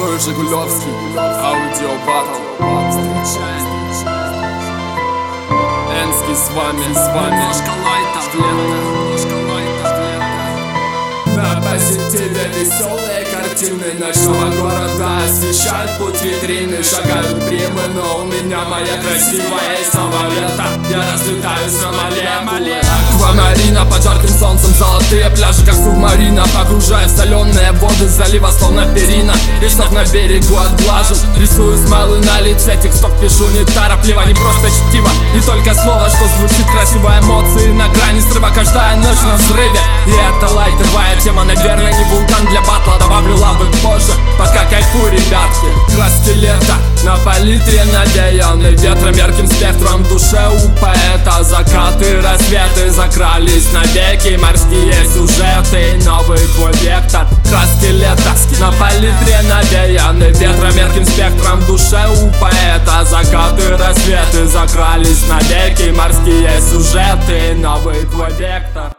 тобой Жигулевский, аудио батл. Энский с вами. Немножко лайта, На позитиве веселые картины ночного города освещают путь витрины. Шагают примы, но у меня моя красивая из самого лета. Я разлетаюсь на молекулы. Аквамарина под жарким солнцем, золотые пляжи, как субмарина. Погружаю в соленые воды залива, словно перина. Рисунок на берегу отглажен, рисую смайлы на лице. Тексток пишу неторопливо, не просто чтиво. Не только слово, что звучит красиво, эмоции на грани срыва. Каждая ночь на взрыве, и это лайтовая тема. Наверное, не вулкан для батла, добавлю лавы позже. Пока кайфу, ребятки. Краски лета на палитре навеяны ветром, ярким спектром в душе у поэта. Закаты, рассветы закрались навеки, морские сюжеты, новый твой вектор. Краски лета на палитре навеяны ветром, ярким спектром в душе у поэта. Закаты, рассветы закрались навеки, морские сюжеты, новый твой вектор.